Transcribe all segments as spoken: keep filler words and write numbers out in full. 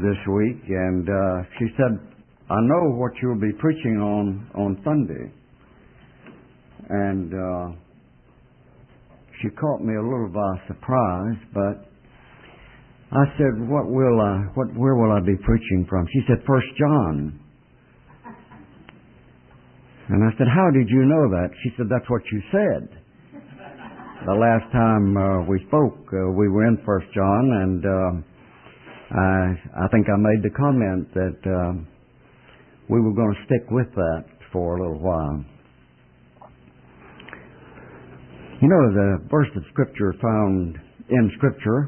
this week, and uh, she said, I know what you'll be preaching on on Sunday. And uh, she caught me a little by surprise, but I said, what will I, what, where will I be preaching from? She said, First John. And I said, how did you know that? She said, that's what you said. The last time uh, we spoke, uh, we were in First John, and uh, I, I think I made the comment that uh, we were going to stick with that for a little while. You know, the verse of Scripture found in Scripture,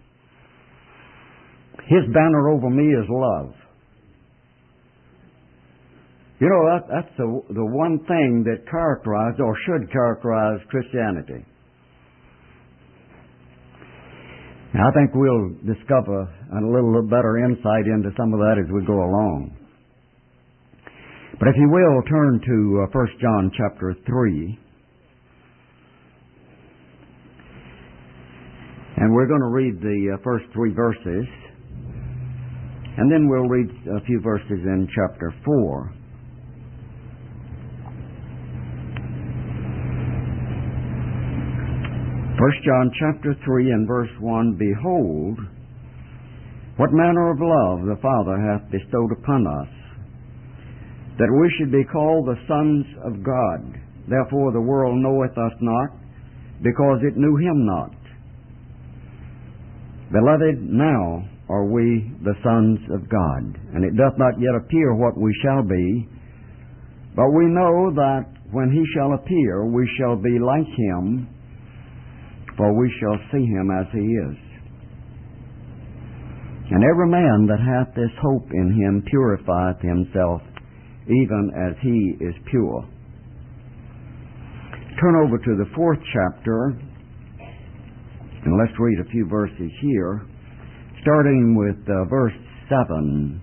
His banner over me is love. You know, that, that's the, the one thing that characterizes or should characterize Christianity. Now, I think we'll discover a little better insight into some of that as we go along. But if you will, turn to uh, First John chapter three. And we're going to read the uh, first three verses. And then we'll read a few verses in chapter four. First John chapter three and verse one, Behold, what manner of love the Father hath bestowed upon us, that we should be called the sons of God. Therefore the world knoweth us not, because it knew Him not. Beloved, now are we the sons of God, and it doth not yet appear what we shall be, but we know that when He shall appear, we shall be like Him, for we shall see Him as He is. And every man that hath this hope in Him purifieth himself, even as He is pure. Turn over to the fourth chapter, and let's read a few verses here, starting with uh, verse seven.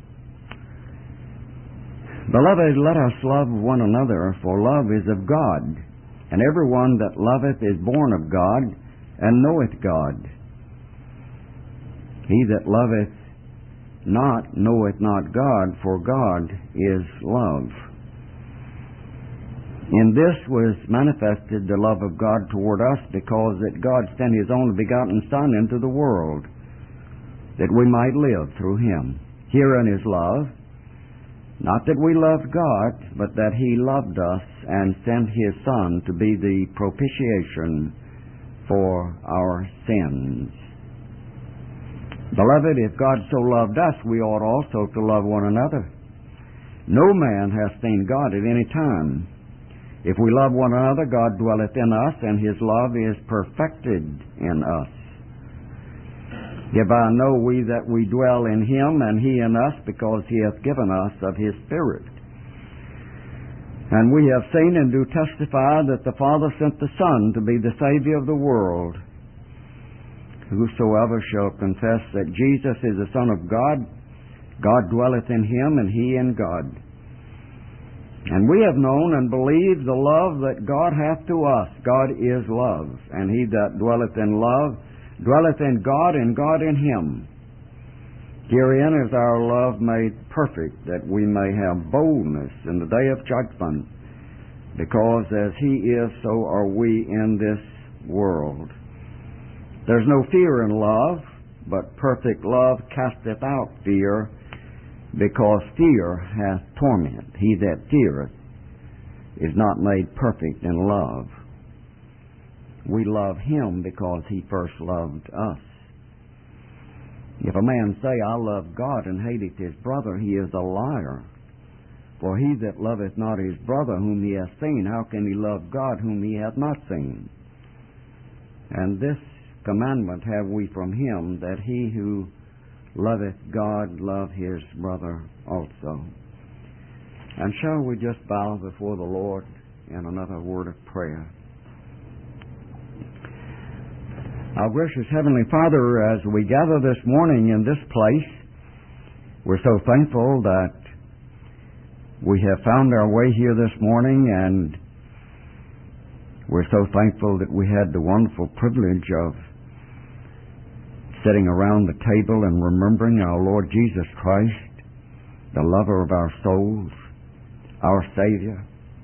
Beloved, let us love one another, for love is of God, and every one that loveth is born of God, and knoweth God. He that loveth not knoweth not God, for God is love. In this was manifested the love of God toward us, because that God sent His only begotten Son into the world, that we might live through Him. Herein is love, not that we loved God, but that He loved us and sent His Son to be the propitiation for our sins. Beloved, if God so loved us, we ought also to love one another. No man hath seen God at any time. If we love one another, God dwelleth in us, and His love is perfected in us. Hereby know we that we dwell in Him, and He in us, because He hath given us of His Spirit. And we have seen and do testify that the Father sent the Son to be the Savior of the world. Whosoever shall confess that Jesus is the Son of God, God dwelleth in Him, and He in God. And we have known and believed the love that God hath to us. God is love, and He that dwelleth in love dwelleth in God, and God in Him. Herein is our love made perfect, that we may have boldness in the day of judgment, because as He is, so are we in this world. There's no fear in love, but perfect love casteth out fear, because fear hath torment. He that feareth is not made perfect in love. We love Him because He first loved us. If a man say, I love God, and hateth his brother, he is a liar. For he that loveth not his brother whom he hath seen, how can he love God whom he hath not seen? And this commandment have we from Him, that he who loveth God love his brother also. And shall we just bow before the Lord in another word of prayer? Our gracious Heavenly Father, as we gather this morning in this place, we're so thankful that we have found our way here this morning, and we're so thankful that we had the wonderful privilege of sitting around the table and remembering our Lord Jesus Christ, the lover of our souls, our Savior.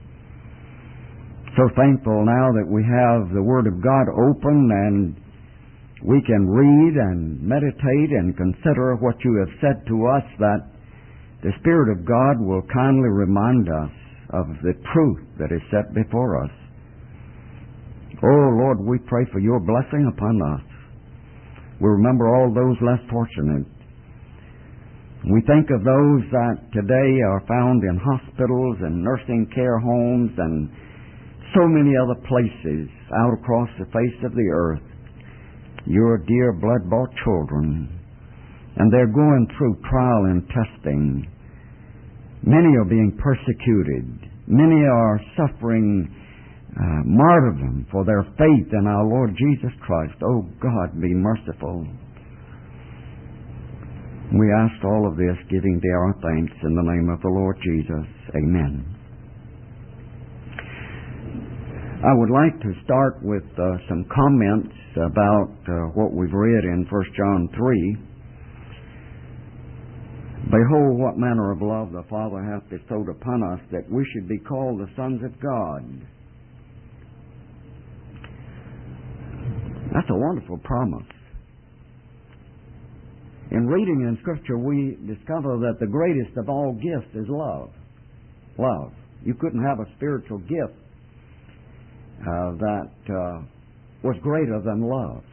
So thankful now that we have the Word of God open and we can read and meditate and consider what you have said to us, that the Spirit of God will kindly remind us of the truth that is set before us. Oh, Lord, we pray for your blessing upon us. We remember all those less fortunate. We think of those that today are found in hospitals and nursing care homes and so many other places out across the face of the earth. Your dear blood-bought children. And they're going through trial and testing. Many are being persecuted. Many are suffering Uh, martyrdom for their faith in our Lord Jesus Christ. Oh, God, be merciful. We ask all of this, giving thee our thanks in the name of the Lord Jesus. Amen. I would like to start with uh, some comments about uh, what we've read in First John three. Behold, what manner of love the Father hath bestowed upon us, that we should be called the sons of God. That's a wonderful promise. In reading in Scripture, we discover that the greatest of all gifts is love. Love. You couldn't have a spiritual gift uh, that uh, was greater than love.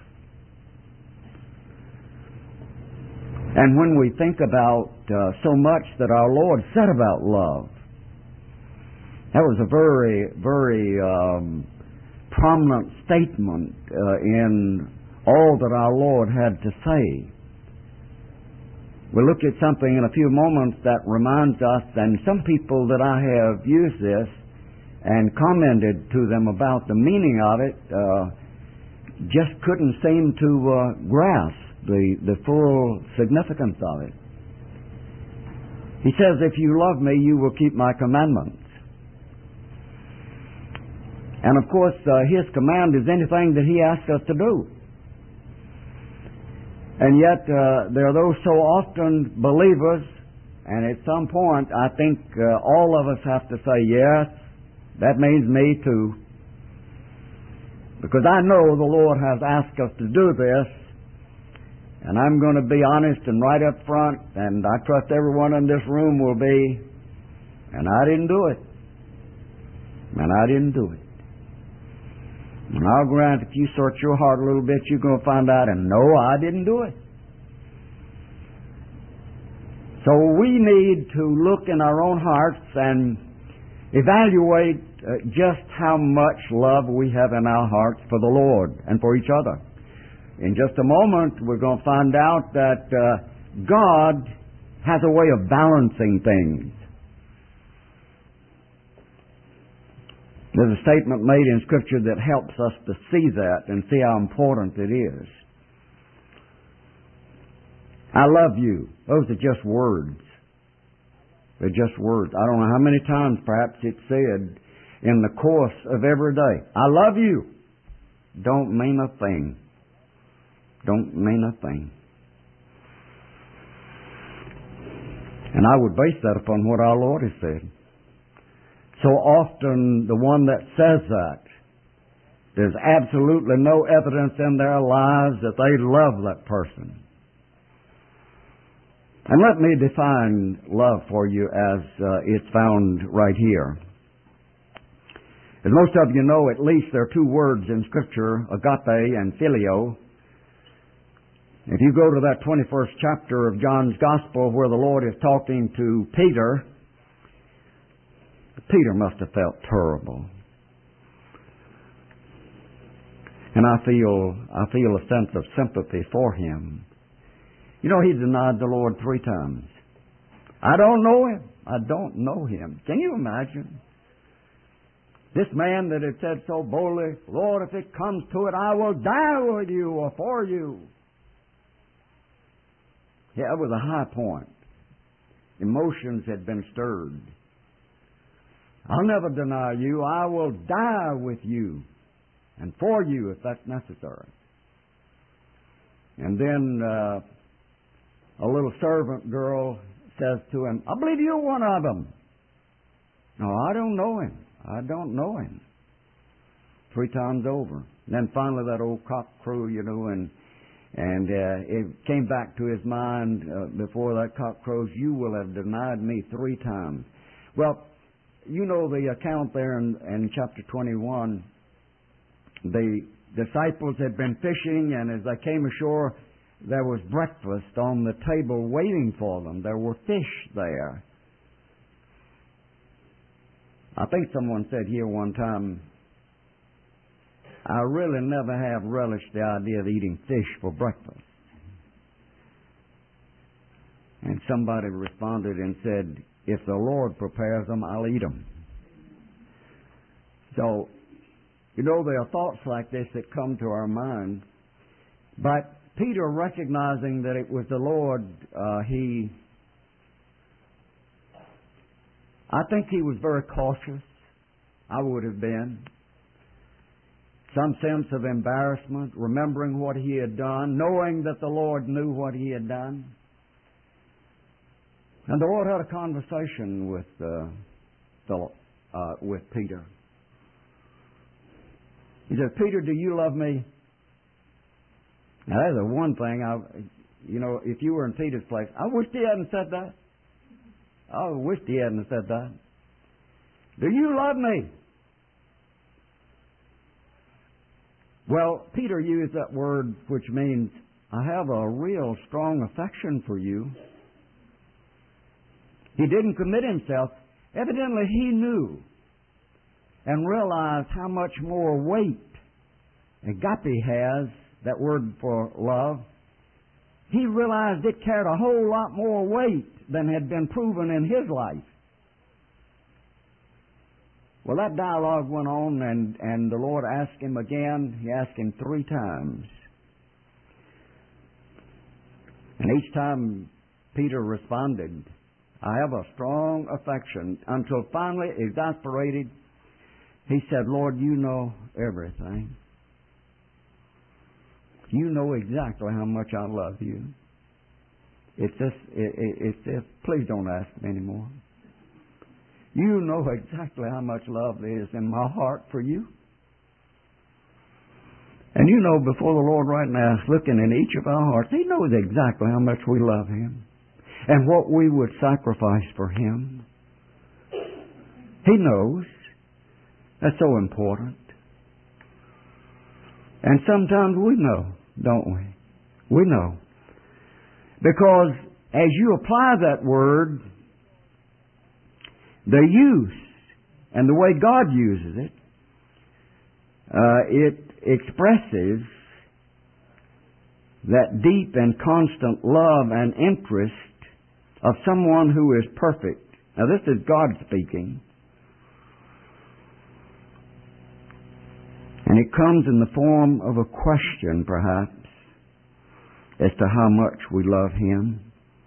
And when we think about uh, so much that our Lord said about love, that was a very, very Um, prominent statement uh, in all that our Lord had to say. We'll look at something in a few moments that reminds us, and some people that I have used this and commented to them about the meaning of it uh, just couldn't seem to uh, grasp the, the full significance of it. He says, if you love me, you will keep my commandments. And of course, uh, His command is anything that He asks us to do. And yet, uh, there are those so often believers, and at some point, I think uh, all of us have to say, yes, that means me too. Because I know the Lord has asked us to do this, and I'm going to be honest and right up front, and I trust everyone in this room will be, and I didn't do it. And I didn't do it. And I'll grant if you search your heart a little bit, you're going to find out, and no, I didn't do it. So we need to look in our own hearts and evaluate uh, just how much love we have in our hearts for the Lord and for each other. In just a moment, we're going to find out that uh, God has a way of balancing things. There's a statement made in Scripture that helps us to see that and see how important it is. I love you. Those are just words. They're just words. I don't know how many times perhaps it's said in the course of every day. I love you. Don't mean a thing. Don't mean a thing. And I would base that upon what our Lord has said. So often the one that says that, there's absolutely no evidence in their lives that they love that person. And let me define love for you as uh, it's found right here. As most of you know, at least there are two words in Scripture, agape and phileo. If you go to that twenty-first chapter of John's Gospel where the Lord is talking to Peter, Peter must have felt terrible. And I feel I feel a sense of sympathy for him. You know, he denied the Lord three times. I don't know him. I don't know him. Can you imagine? This man that had said so boldly, Lord, if it comes to it, I will die with you or for you. Yeah, it was a high point. Emotions had been stirred. I'll never deny you. I will die with you and for you if that's necessary. And then uh, a little servant girl says to him, I believe you're one of them. No, I don't know him. I don't know him. Three times over. And then finally that old cock crew, you know, and and uh, it came back to his mind uh, before that cock crows, you will have denied me three times. Well, you know the account there in, in chapter twenty-one. The disciples had been fishing, and as they came ashore, there was breakfast on the table waiting for them. There were fish there. I think someone said here one time, I really never have relished the idea of eating fish for breakfast. And somebody responded and said, if the Lord prepares them, I'll eat them. So, you know, there are thoughts like this that come to our mind. But Peter, recognizing that it was the Lord, uh, he, I think he was very cautious. I would have been. Some sense of embarrassment, remembering what he had done, knowing that the Lord knew what he had done. And the Lord had a conversation with uh, Philip, uh, with Peter. He said, Peter, do you love me? Now, that's the one thing, I, you know, if you were in Peter's place, I wish he hadn't said that. I wish he hadn't said that. Do you love me? Well, Peter used that word which means, I have a real strong affection for you. He didn't commit himself. Evidently he knew and realized how much more weight agape has, that word for love. He realized it carried a whole lot more weight than had been proven in his life. Well, that dialogue went on, and, and the Lord asked him again. He asked him three times. And each time Peter responded, I have a strong affection, until finally, exasperated, he said, Lord, you know everything. You know exactly how much I love you. It's just, it, it, it's just, please don't ask me anymore. You know exactly how much love there is in my heart for you. And you know before the Lord right now, looking in each of our hearts, He knows exactly how much we love Him and what we would sacrifice for Him. He knows. That's so important. And sometimes we know, don't we? We know. Because as you apply that word, the use and the way God uses it, uh, it expresses that deep and constant love and interest of someone who is perfect. Now this is God speaking. And it comes in the form of a question, perhaps, as to how much we love Him.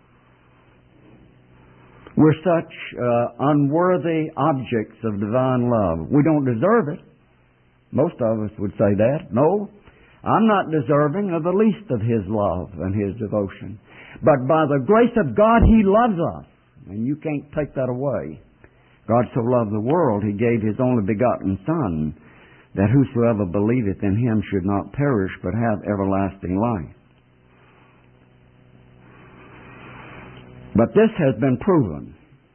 We're such uh, unworthy objects of divine love. We don't deserve it. Most of us would say that. No, I'm not deserving of the least of His love and His devotion. But by the grace of God, He loves us. And you can't take that away. God so loved the world, He gave His only begotten Son, that whosoever believeth in Him should not perish, but have everlasting life. But this has been proven.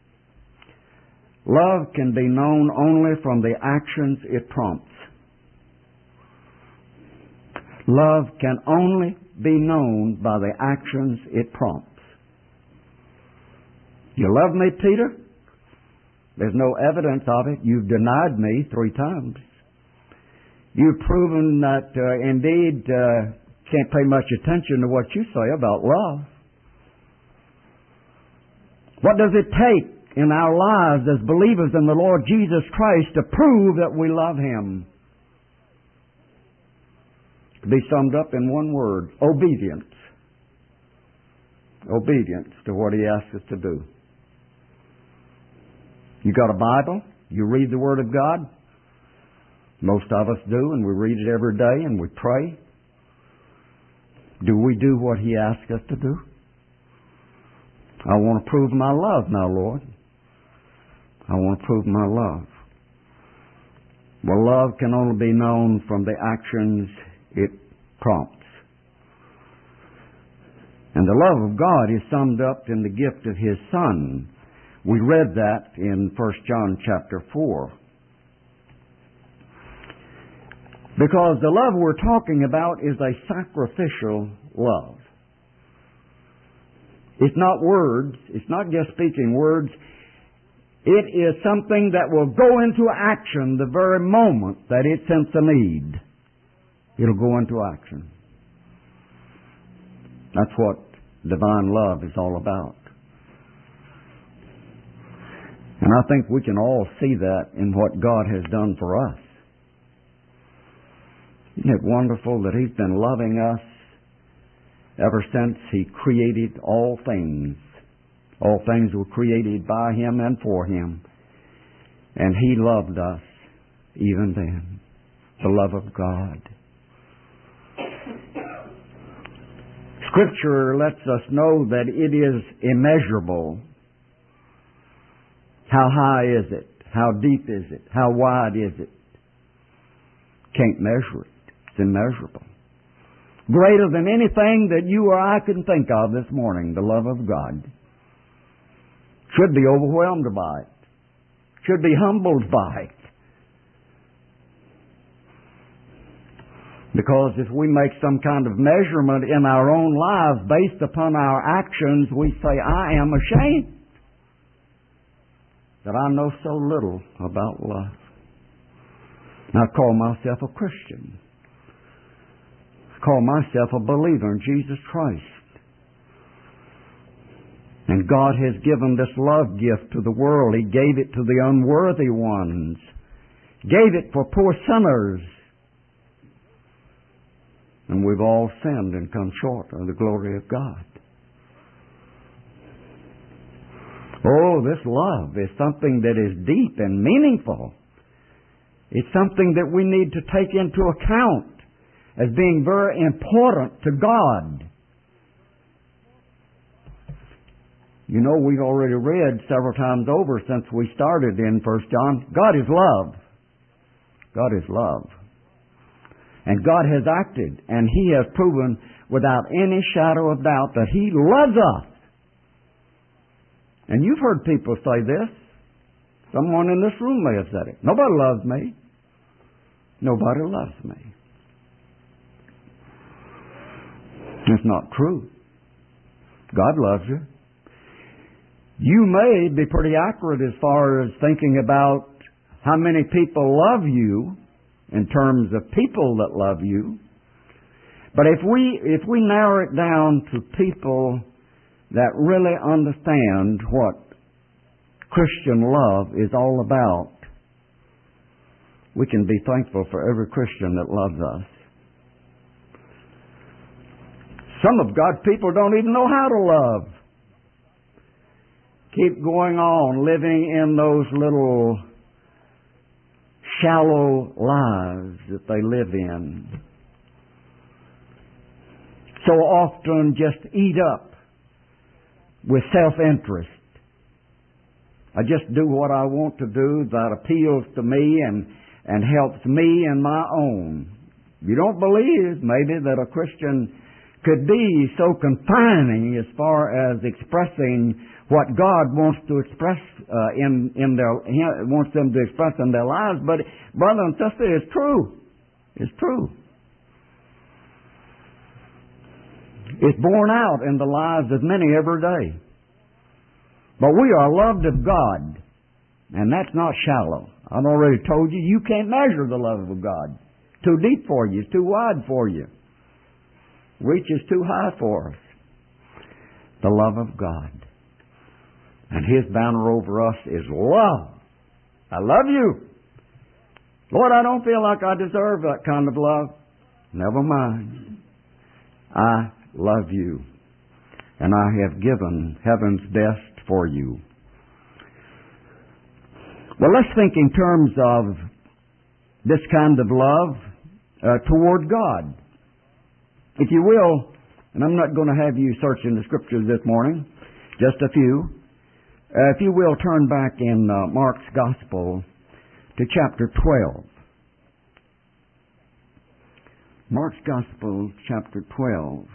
Love can be known only from the actions it prompts. Love can only be known by the actions it prompts. You love me, Peter? There's no evidence of it. You've denied me three times. You've proven that, uh, indeed, uh, can't pay much attention to what you say about love. What does it take in our lives as believers in the Lord Jesus Christ to prove that we love Him? It can be summed up in one word: obedience. Obedience to what He asks us to do. You got a Bible? You read the Word of God? Most of us do, and we read it every day, and we pray. Do we do what He asks us to do? I want to prove my love now, Lord. I want to prove my love. Well, love can only be known from the actions it prompts. And the love of God is summed up in the gift of His Son. We read that in First John chapter four. Because the love we're talking about is a sacrificial love. It's not words. It's not just speaking words. It is something that will go into action the very moment that it senses a need. It'll go into action. That's what divine love is all about. And I think we can all see that in what God has done for us. Isn't it wonderful that He's been loving us ever since He created all things? All things were created by Him and for Him. And He loved us even then. The love of God. Scripture lets us know that it is immeasurable. How high is it? How deep is it? How wide is it? Can't measure it. It's immeasurable. Greater than anything that you or I can think of this morning, the love of God. Should be overwhelmed by it. Should be humbled by it. Because if we make some kind of measurement in our own lives based upon our actions, we say, I am ashamed that I know so little about love. And I call myself a Christian. I call myself a believer in Jesus Christ. And God has given this love gift to the world. He gave it to the unworthy ones. Gave it for poor sinners. And we've all sinned and come short of the glory of God. Oh, this love is something that is deep and meaningful. It's something that we need to take into account as being very important to God. You know, we've already read several times over since we started in First John, God is love. God is love. And God has acted, and He has proven without any shadow of doubt that He loves us. And you've heard people say this. Someone in this room may have said it. Nobody loves me. Nobody loves me. It's not true. God loves you. You may be pretty accurate as far as thinking about how many people love you in terms of people that love you. But if we if we narrow it down to people that really understand what Christian love is all about, we can be thankful for every Christian that loves us. Some of God's people don't even know how to love. Keep going on living in those little shallow lives that they live in. So often just eat up with self-interest. I just do what I want to do that appeals to me and, and helps me and my own. You don't believe maybe that a Christian could be so confining as far as expressing what God wants to express uh, in in their wants them to express in their lives. But brother and sister, it's true. It's true. It's borne out in the lives of many every day. But we are loved of God, and that's not shallow. I've already told you, you can't measure the love of God. Too deep for you. It's too wide for you. Reach is too high for us. The love of God. And His banner over us is love. I love you. Lord, I don't feel like I deserve that kind of love. Never mind. I love you. And I have given heaven's best for you. Well, let's think in terms of this kind of love uh, toward God. If you will, And I'm not going to have you searching the Scriptures this morning, just a few. Uh, if you will, turn back in uh, Mark's Gospel to chapter twelve. Mark's Gospel, chapter twelve.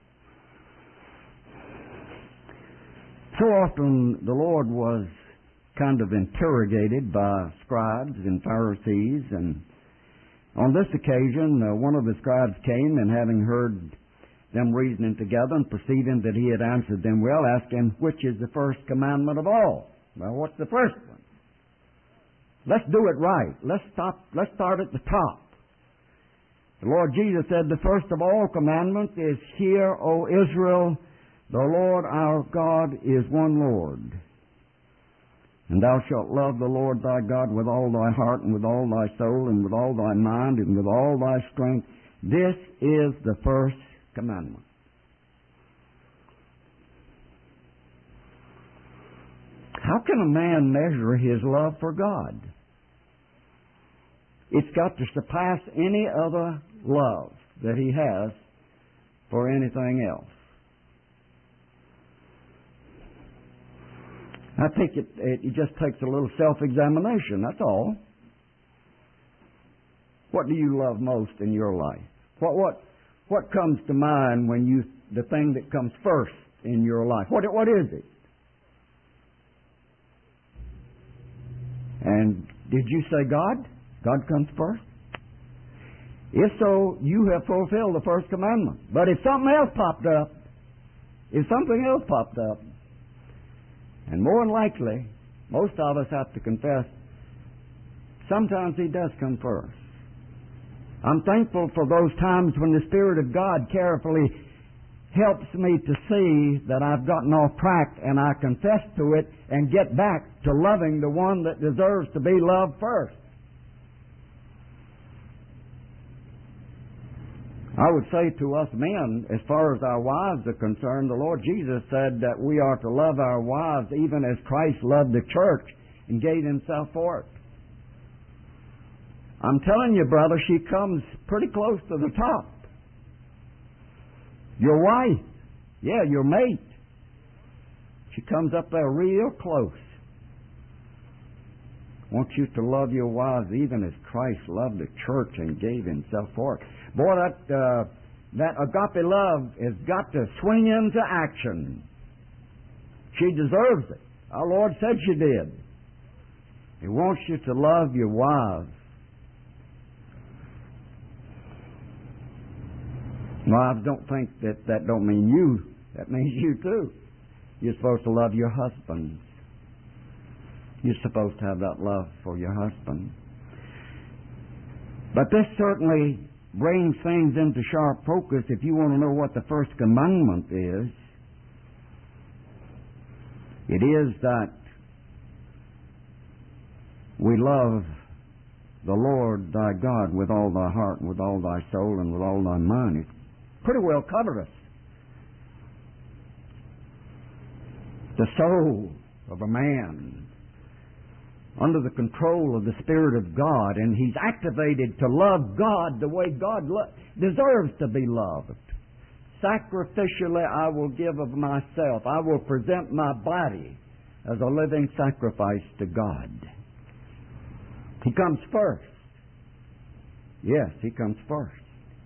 So often the Lord was kind of interrogated by scribes and Pharisees, and on this occasion uh, one of the scribes came, and having heard them reasoning together and perceiving that he had answered them well, asked him, which is the first commandment of all? Well, what's the first one? Let's do it right. Let's stop. Let's start at the top. The Lord Jesus said, the first of all commandments is, Hear, O Israel, the Lord our God is one Lord. And thou shalt love the Lord thy God with all thy heart and with all thy soul and with all thy mind and with all thy strength. This is the first commandment. How can a man measure his love for God? It's got to surpass any other love that he has for anything else. I think it, it just takes a little self-examination, that's all. What do you love most in your life? What what what comes to mind when you, the thing that comes first in your life? What what is it? And did you say God? God comes first? If so, you have fulfilled the first commandment. But if something else popped up, if something else popped up, and more than likely, most of us have to confess, sometimes He does come first. I'm thankful for those times when the Spirit of God carefully helps me to see that I've gotten off track, and I confess to it and get back to loving the one that deserves to be loved first. I would say to us men, as far as our wives are concerned, the Lord Jesus said that we are to love our wives even as Christ loved the church and gave Himself for it. I'm telling you, brother, she comes pretty close to the top. Your wife, yeah, your mate, she comes up there real close. I want you to love your wives even as Christ loved the church and gave Himself for it. Boy, that uh, that agape love has got to swing into action. She deserves it. Our Lord said she did. He wants you to love your wives. Wives, don't think that that don't mean you. That means you too. You're supposed to love your husbands. You're supposed to have that love for your husband. But this certainly brings things into sharp focus if you want to know what the first commandment is. It is that we love the Lord thy God with all thy heart, and with all thy soul, and with all thy mind. It pretty well covers us. The soul of a man under the control of the Spirit of God, and he's activated to love God the way God lo- deserves to be loved. Sacrificially I will give of myself. I will present my body as a living sacrifice to God. He comes first. Yes, He comes first.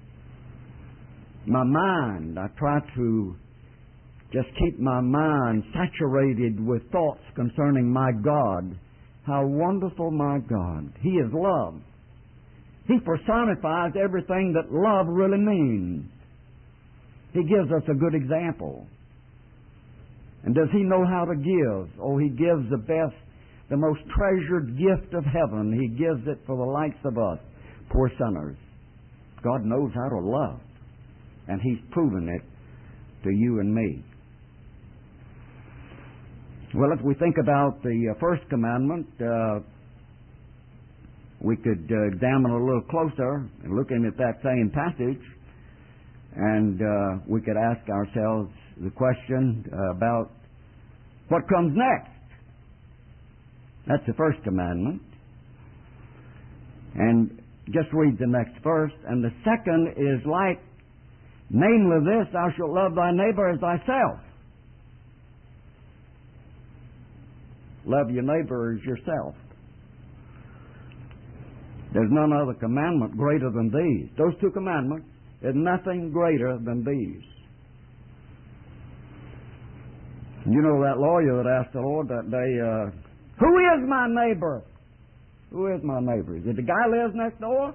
My mind, I try to just keep my mind saturated with thoughts concerning my God. How wonderful my God. He is love. He personifies everything that love really means. He gives us a good example. And does He know how to give? Oh, He gives the best, the most treasured gift of heaven. He gives it for the likes of us, poor sinners. God knows how to love. And He's proven it to you and me. Well, if we think about the uh, first commandment, uh, we could uh, examine a little closer and looking at that same passage, and uh, we could ask ourselves the question uh, about what comes next. That's the first commandment. And just read the next verse. And the second is like Namely this, thou shalt love thy neighbor as thyself. Love your neighbor as yourself. There's none other commandment greater than these. Those two commandments, there's nothing greater than these. You know that lawyer that asked the Lord that day, uh, who is my neighbor? Who is my neighbor? Is it the guy who lives next door?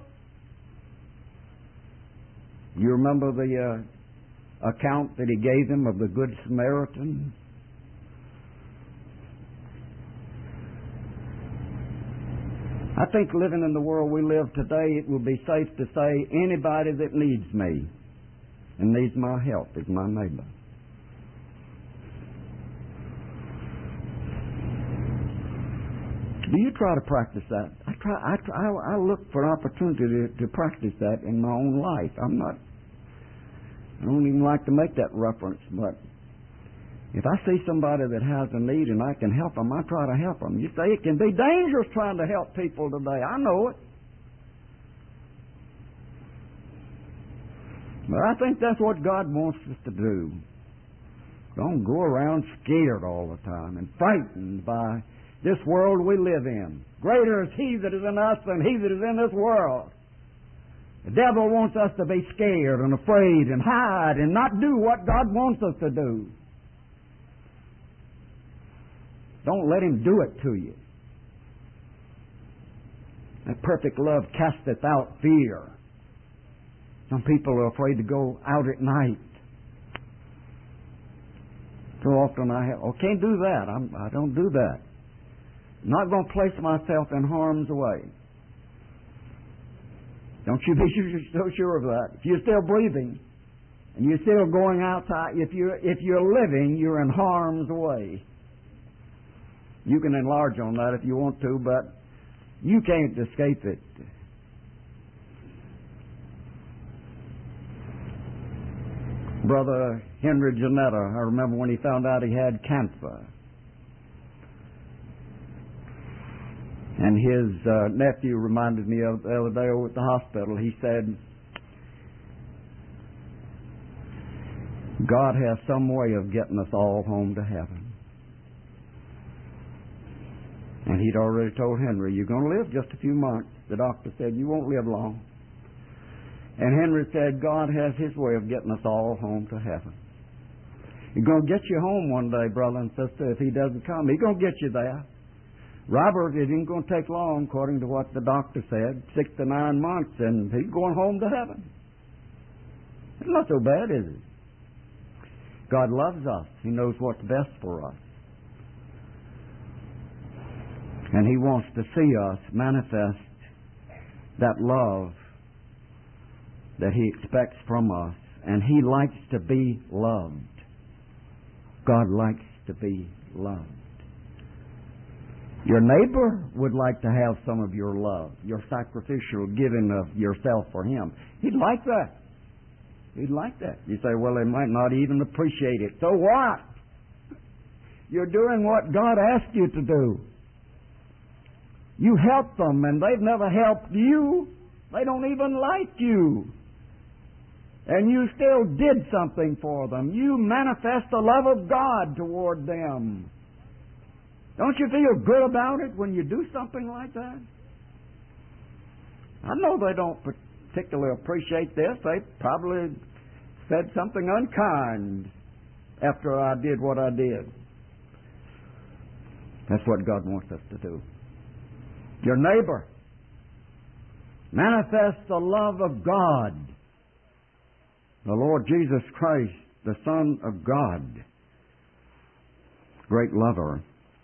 You remember the uh, account that he gave him of the Good Samaritan? I think living in the world we live today, it will be safe to say anybody that needs me and needs my help is my neighbor. Do you try to practice that? I try. I, try, I, I look for an opportunity to, to practice that in my own life. I'm not. I don't even like to make that reference, but if I see somebody that has a need and I can help them, I try to help them. You say it can be dangerous trying to help people today. I know it. But I think that's what God wants us to do. Don't go around scared all the time and frightened by this world we live in. Greater is He that is in us than he that is in this world. The devil wants us to be scared and afraid and hide and not do what God wants us to do. Don't let him do it to you. That perfect love casteth out fear. Some people are afraid to go out at night. So often I have, oh, can't do that. I'm, I don't do that. I'm not going to place myself in harm's way. Don't you be so sure of that. If you're still breathing and you're still going outside, if you're, if you're living, you're in harm's way. You can enlarge on that if you want to, but you can't escape it. Brother Henry Janetta, I remember when he found out he had cancer. And his uh, nephew reminded me of the other day over at the hospital. He said, God has some way of getting us all home to heaven. And he'd already told Henry, you're going to live just a few months. The doctor said, you won't live long. And Henry said, God has His way of getting us all home to heaven. He's going to get you home one day, brother and sister, if He doesn't come. He's going to get you there. Robert, it isn't going to take long, according to what the doctor said, six to nine months, and he's going home to heaven. It's not so bad, is it? God loves us. He knows what's best for us. And He wants to see us manifest that love that He expects from us. And He likes to be loved. God likes to be loved. Your neighbor would like to have some of your love, your sacrificial giving of yourself for him. He'd like that. He'd like that. You say, well, they might not even appreciate it. So what? You're doing what God asked you to do. You help them, and they've never helped you. They don't even like you. And you still did something for them. You manifest the love of God toward them. Don't you feel good about it when you do something like that? I know they don't particularly appreciate this. They probably said something unkind after I did what I did. That's what God wants us to do. Your neighbor. Manifest the love of God. The Lord Jesus Christ, the Son of God. Great lover.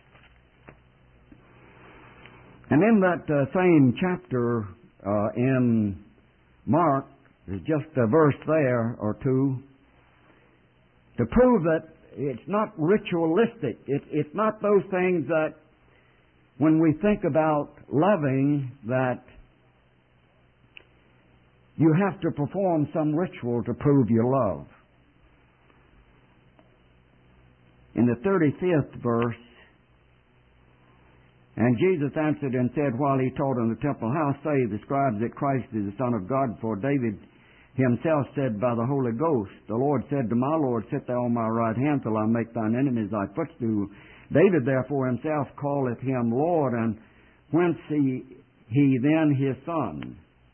And in that uh, same chapter uh, in Mark, there's just a verse there or two to prove that it's not ritualistic. It, it's not those things that when we think about loving that you have to perform some ritual to prove your love. In the thirty-fifth verse, and Jesus answered and said, while He taught in the temple, how say the scribes that Christ is the Son of God? For David himself said by the Holy Ghost, the Lord said to my Lord, sit thou on my right hand till I make thine enemies thy footstool. David therefore himself calleth him Lord, and whence he, he then his son?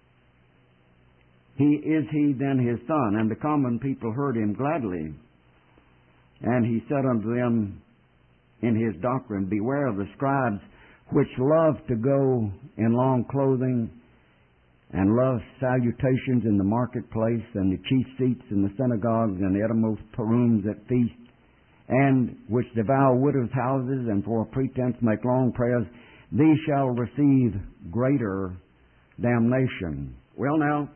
He is he then his son? And the common people heard him gladly. And he said unto them in his doctrine, beware of the scribes which love to go in long clothing, and love salutations in the marketplace, and the chief seats in the synagogues, and the uttermost rooms at feasts, and which devour widows' houses, and for a pretense make long prayers. These shall receive greater damnation. Well, now,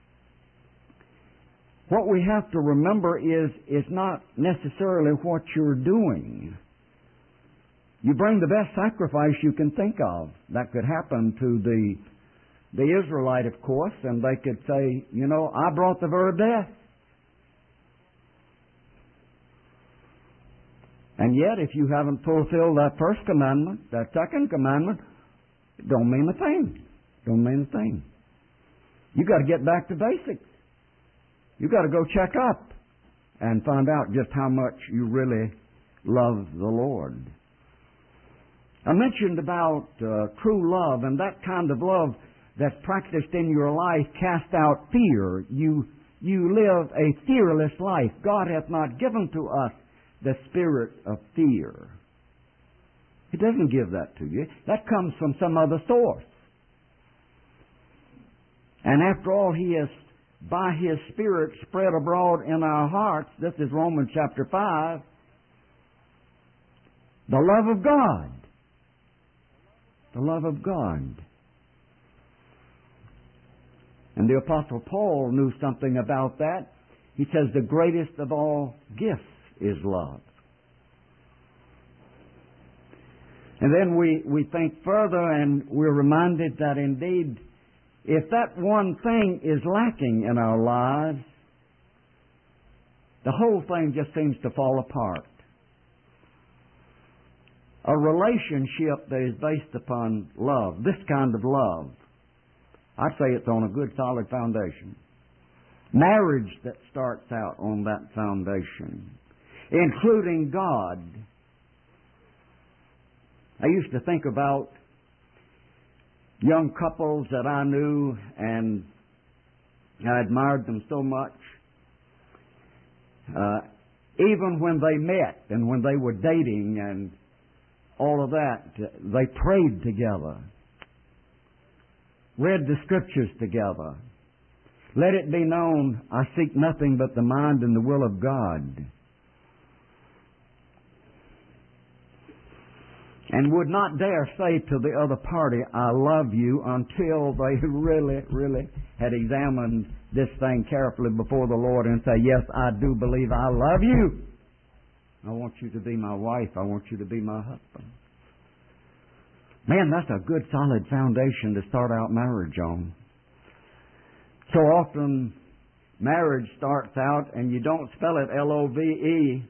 what we have to remember is, it's not necessarily what you're doing. You bring the best sacrifice you can think of. That could happen to the the Israelite, of course, and they could say, you know, I brought the very best. And yet, if you haven't fulfilled that first commandment, that second commandment, it don't mean a thing. Don't mean a thing. You got to get back to basics. You got to go check up and find out just how much you really love the Lord. I mentioned about uh, true love, and that kind of love that's practiced in your life cast out fear. You you live a fearless life. God hath not given to us the spirit of fear. He doesn't give that to you. That comes from some other source. And after all, He has, by His Spirit, spread abroad in our hearts, this is Romans chapter five, the love of God. The love of God. And the Apostle Paul knew something about that. He says the greatest of all gifts is love. And then we, we think further, and we're reminded that indeed, if that one thing is lacking in our lives, the whole thing just seems to fall apart. A relationship that is based upon love, this kind of love, I'd say it's on a good solid foundation. Marriage that starts out on that foundation, including God. I used to think about young couples that I knew, and I admired them so much. Uh, even when they met and when they were dating and all of that, they prayed together, read the Scriptures together. Let it be known, I seek nothing but the mind and the will of God. And would not dare say to the other party, I love you, until they really, really had examined this thing carefully before the Lord and say, yes, I do believe I love you. I want you to be my wife. I want you to be my husband. Man, that's a good solid foundation to start out marriage on. So often marriage starts out and you don't spell it L O V E,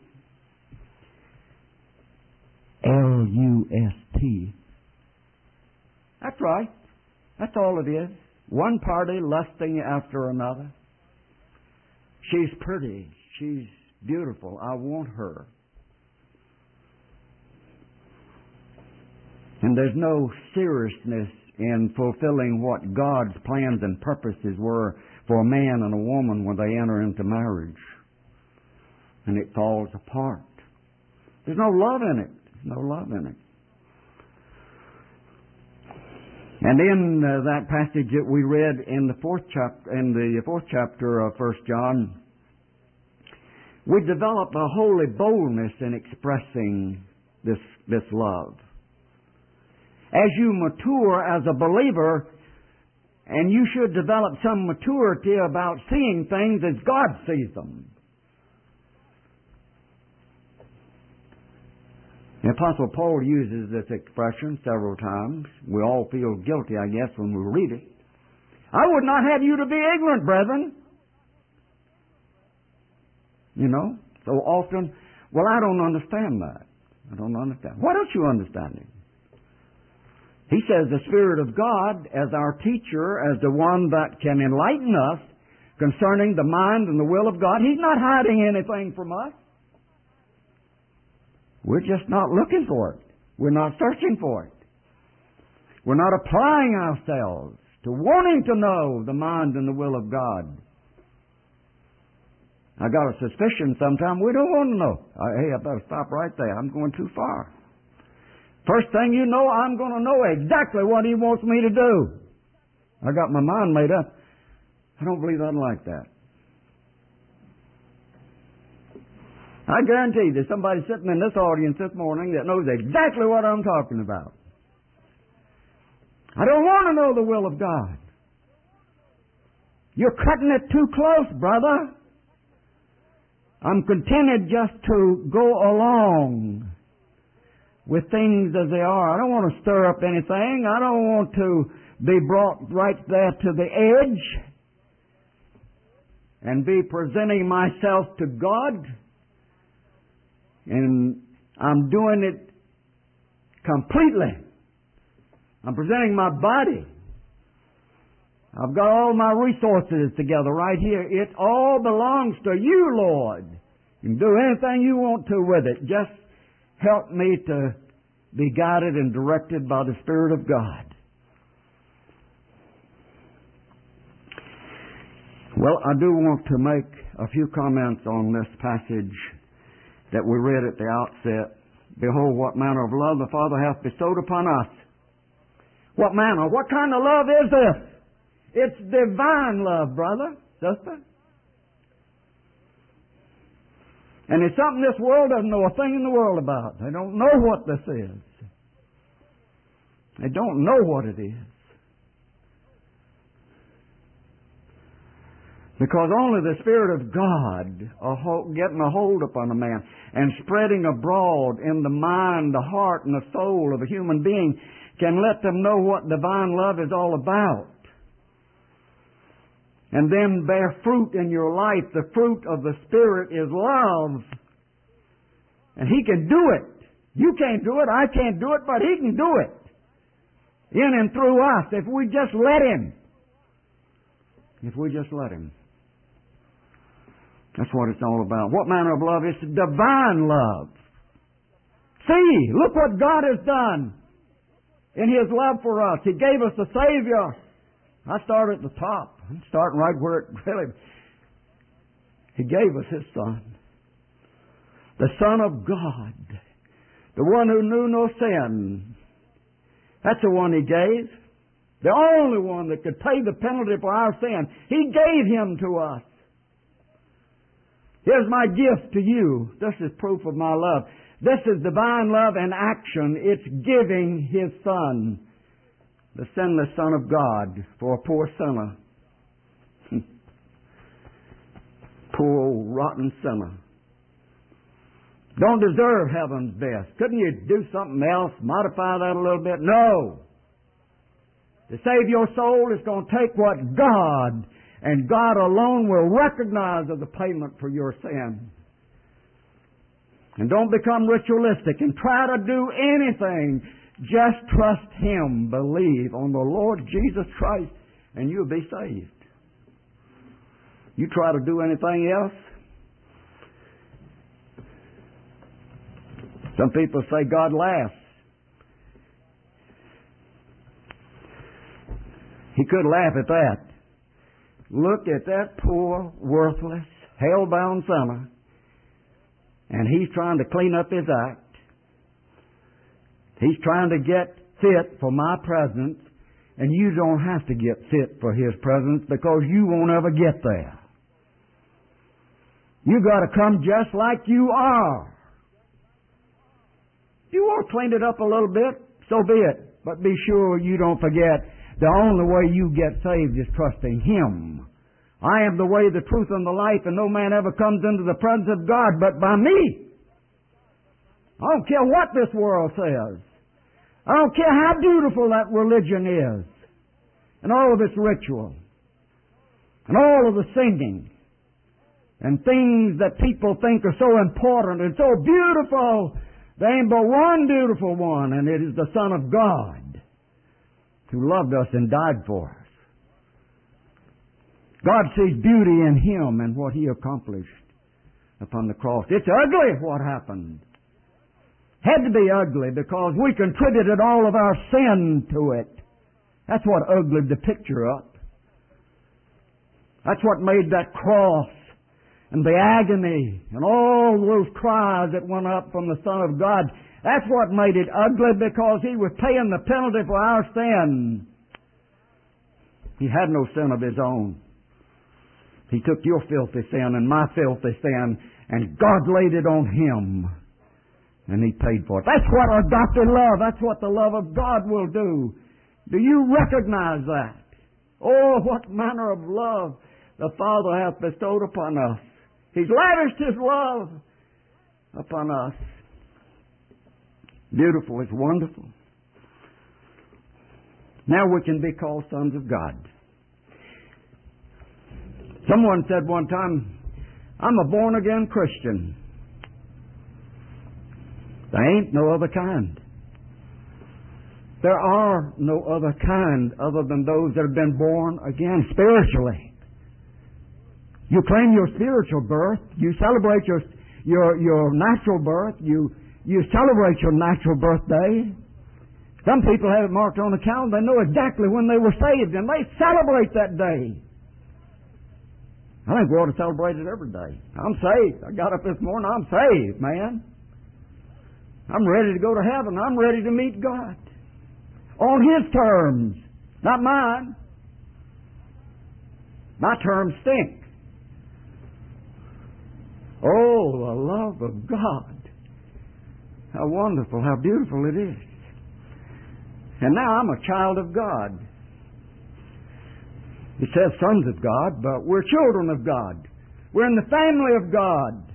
L U S T. That's right. That's all it is. One party lusting after another. She's pretty. She's beautiful. I want her. And there's no seriousness in fulfilling what God's plans and purposes were for a man and a woman when they enter into marriage. And it falls apart. There's no love in it. There's no love in it. And in uh, that passage that we read in the fourth chapter, in the fourth chapter of First John, we develop a holy boldness in expressing this this love. As you mature as a believer, and you should develop some maturity about seeing things as God sees them. The Apostle Paul uses this expression several times. We all feel guilty, I guess, when we read it. I would not have you to be ignorant, brethren. You know, so often, well, I don't understand that. I don't understand. Why don't you understand it? He says the Spirit of God as our teacher, as the one that can enlighten us concerning the mind and the will of God. He's not hiding anything from us. We're just not looking for it. We're not searching for it. We're not applying ourselves to wanting to know the mind and the will of God. I got a suspicion sometimes we don't want to know. Hey, I better stop right there. I'm going too far. First thing you know, I'm going to know exactly what He wants me to do. I got my mind made up. I don't believe I'd like that. I guarantee there's somebody sitting in this audience this morning that knows exactly what I'm talking about. I don't want to know the will of God. You're cutting it too close, brother. I'm contented just to go along with things as they are. I don't want to stir up anything. I don't want to be brought right there to the edge and be presenting myself to God. And I'm doing it completely. I'm presenting my body. I've got all my resources together right here. It all belongs to you, Lord. You can do anything you want to with it. Just help me to be guided and directed by the Spirit of God. Well, I do want to make a few comments on this passage that we read at the outset. Behold, what manner of love the Father hath bestowed upon us. What manner? What kind of love is this? It's divine love, brother, sister. And it's something this world doesn't know a thing in the world about. They don't know what this is. They don't know what it is. Because only the Spirit of God getting a hold upon a man and spreading abroad in the mind, the heart, and the soul of a human being can let them know what divine love is all about. And then bear fruit in your life. The fruit of the Spirit is love. And He can do it. You can't do it, I can't do it, but He can do it. In and through us, if we just let Him. If we just let Him. That's what it's all about. What manner of love? It's divine love. See, look what God has done in His love for us. He gave us a Savior. I start at the top. I'm starting right where it really... He gave us His Son. The Son of God. The one who knew no sin. That's the one He gave. The only one that could pay the penalty for our sin. He gave Him to us. Here's my gift to you. This is proof of my love. This is divine love in action. It's giving His Son, the sinless Son of God, for a poor sinner. Poor old rotten sinner. Don't deserve heaven's best. Couldn't you do something else? Modify that a little bit? No. To save your soul is going to take what God and God alone will recognize as the payment for your sin. And don't become ritualistic and try to do anything. Just trust Him. Believe on the Lord Jesus Christ and you'll be saved. You try to do anything else. Some people say God laughs. He could laugh at that. Look at that poor, worthless, hell-bound sinner, and He's trying to clean up his act. He's trying to get fit for my presence, and you don't have to get fit for His presence because you won't ever get there. You got to come just like you are. If you want to clean it up a little bit, so be it. But be sure you don't forget the only way you get saved is trusting Him. I am the way, the truth, and the life, and no man ever comes into the presence of God but by me. I don't care what this world says. I don't care how beautiful that religion is, and all of its ritual, and all of the singing, and things that people think are so important and so beautiful. There ain't but one beautiful one, and it is the Son of God who loved us and died for us. God sees beauty in Him and what He accomplished upon the cross. It's ugly what happened. Had to be ugly because we contributed all of our sin to it. That's what uglied the picture up. That's what made that cross and the agony and all those cries that went up from the Son of God. That's what made it ugly, because He was paying the penalty for our sin. He had no sin of His own. He took your filthy sin and my filthy sin, and God laid it on Him, and He paid for it. That's what agape love, that's what the love of God will do. Do you recognize that? Oh, what manner of love the Father hath bestowed upon us. He's lavished His love upon us. Beautiful, it's wonderful. Now we can be called sons of God. Someone said one time, I'm a born-again Christian. There ain't no other kind. There are no other kind other than those that have been born again spiritually. You claim your spiritual birth. You celebrate your your your natural birth. You you celebrate your natural birthday. Some people have it marked on the calendar. They know exactly when they were saved, and they celebrate that day. I think we ought to celebrate it every day. I'm saved. I got up this morning. I'm saved, man. I'm ready to go to heaven. I'm ready to meet God. On His terms, not mine. My terms stink. Oh, the love of God. How wonderful, how beautiful it is. And now I'm a child of God. It says sons of God, but we're children of God. We're in the family of God.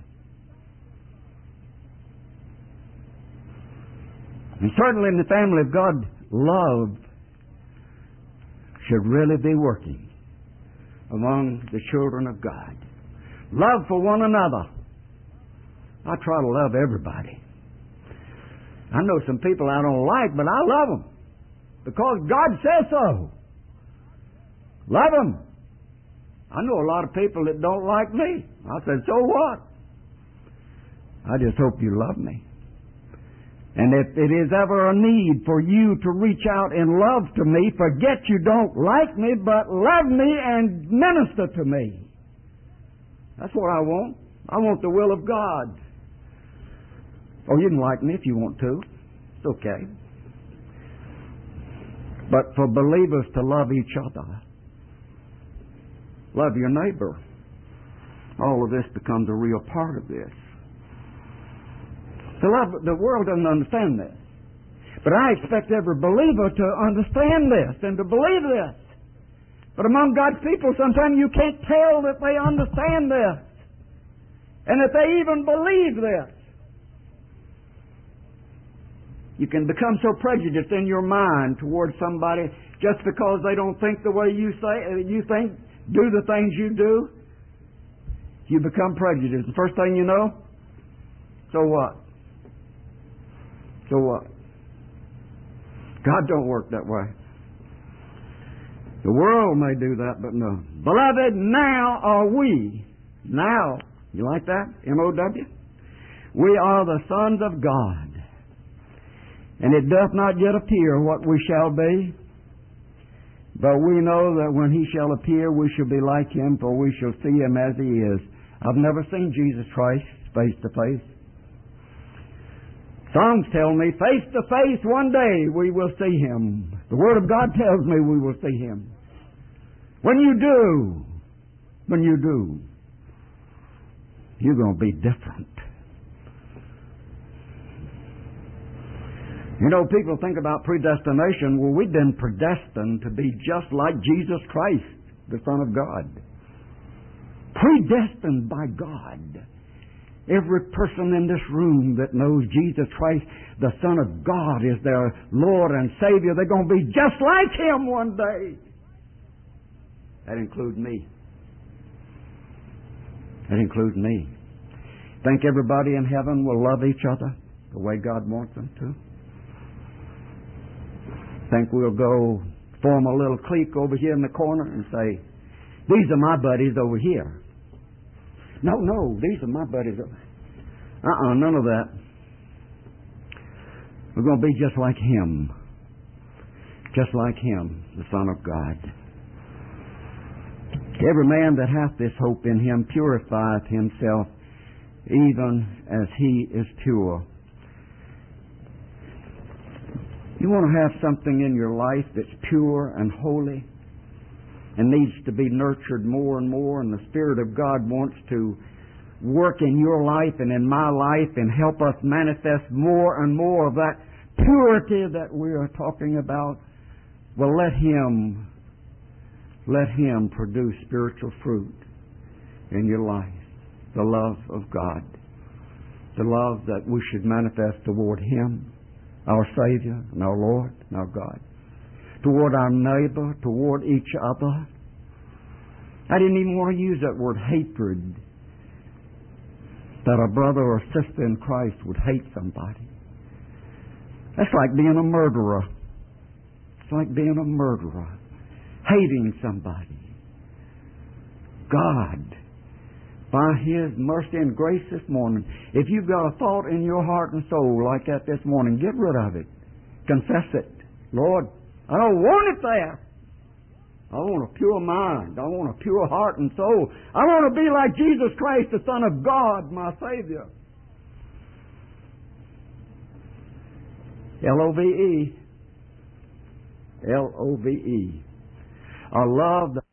And certainly in the family of God, love should really be working among the children of God. Love for one another. I try to love everybody. I know some people I don't like, but I love them because God says so. Love them. I know a lot of people that don't like me. I said, so what? I just hope you love me. And if it is ever a need for you to reach out in love to me, forget you don't like me, but love me and minister to me. That's what I want. I want the will of God. Oh, you can like me if you want to. It's okay. But for believers to love each other, love your neighbor, all of this becomes a real part of this. The, love, the world doesn't understand this. But I expect every believer to understand this and to believe this. But among God's people, sometimes you can't tell that they understand this and that they even believe this. You can become so prejudiced in your mind towards somebody just because they don't think the way you say you think, do the things you do. You become prejudiced. The first thing you know, so what? So what? God don't work that way. The world may do that, but no. Beloved, now are we. Now, you like that? M O W? We are the sons of God. And it doth not yet appear what we shall be. But we know that when He shall appear, we shall be like Him, for we shall see Him as He is. I've never seen Jesus Christ face to face. Songs tell me, face to face, one day we will see Him. The Word of God tells me we will see Him. When you do, when you do, you're going to be different. You know, people think about predestination. Well, we've been predestined to be just like Jesus Christ, the Son of God. Predestined by God. Every person in this room that knows Jesus Christ, the Son of God, is their Lord and Savior, they're going to be just like Him one day. That includes me. That includes me. Think everybody in heaven will love each other the way God wants them to? Think we'll go form a little clique over here in the corner and say, These are my buddies over here. No, no, these are my buddies. Uh-uh, none of that. We're going to be just like Him. Just like Him, the Son of God. Every man that hath this hope in Him purifieth himself, even as He is pure. You want to have something in your life that's pure and holy and needs to be nurtured more and more, and the Spirit of God wants to work in your life and in my life and help us manifest more and more of that purity that we are talking about. Well, let Him, let Him produce spiritual fruit in your life. The love of God. The love that we should manifest toward Him, our Savior and our Lord and our God. Toward our neighbor, toward each other. I didn't even want to use that word hatred. That a brother or sister in Christ would hate somebody. That's like being a murderer. It's like being a murderer. Hating somebody. God, by His mercy and grace this morning, if you've got a thought in your heart and soul like that this morning, get rid of it. Confess it. Lord, I don't want it there. I want a pure mind. I want a pure heart and soul. I want to be like Jesus Christ, the Son of God, my Savior. L O V E. L O V E. A love that